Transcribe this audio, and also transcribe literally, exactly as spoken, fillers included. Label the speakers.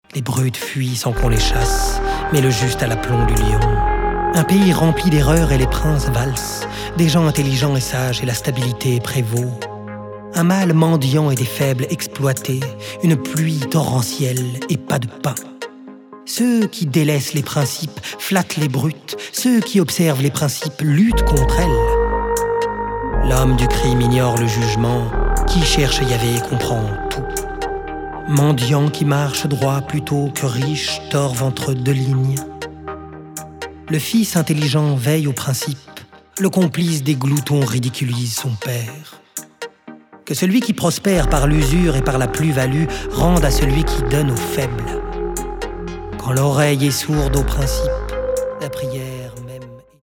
Speaker 1: Les brutes fuient sans qu'on les chasse, mais le juste a l'aplomb du lion. Un pays rempli d'erreurs et les princes valsent, des gens intelligents et sages et la stabilité prévaut. Un mal mendiant et des faibles exploités, une pluie torrentielle et pas de pain. Ceux qui délaissent les principes flattent les brutes, ceux qui observent les principes luttent contre elles. L'homme du crime ignore le jugement, qui cherche Yahvé comprend tout. Mendiant qui marche droit plutôt que riche torve entre deux lignes. Le fils intelligent veille aux principes, le complice des gloutons ridiculise son père. Que celui qui prospère par l'usure et par la plus-value rende à celui qui donne aux faibles. Quand l'oreille est sourde aux principes, la prière